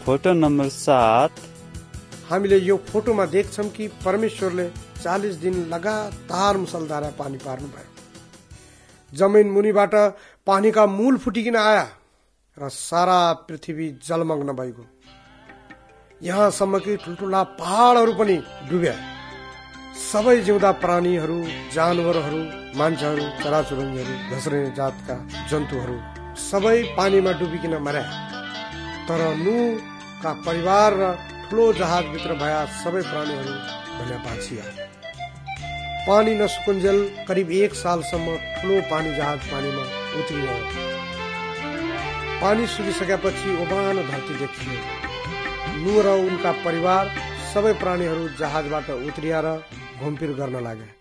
Photo number 7। हामीले यो फोटोमा देख्छौं कि परमेश्वरले 40 दिन लगातार मुसलधारा पानी पार्नु भयो। जमिन मुनिबाट पानीका मूल फुटिकिन आया र सारा पृथ्वी जलमग्न भइगयो। यहाँसम्म कि ठुल्ठुला पहाडहरू पनि डुब्या। सबै जिउँदा प्राणीहरू, जानवरहरू, मान्छेहरू, चराचुरुङ्गीहरू, घस्रने जातका जन्तुहरू सबै पानीमा डुबिकिन मर्या। तर नूहका परिवार र ठुलो जहाजभित्र भया सबै प्राणीहरू भने बाँचिया। पानी नसुकुन्जेल करिब 1 सालसम्म ठुलो पानी जहाज पानीमा उत्रियो। पानी सुकिसकेपछि ओबानो धरती देखियो। नूह र उनका परिवार सबै प्राणीहरू जहाजबाट उत्रिएर घुमफिर गर्न लागे।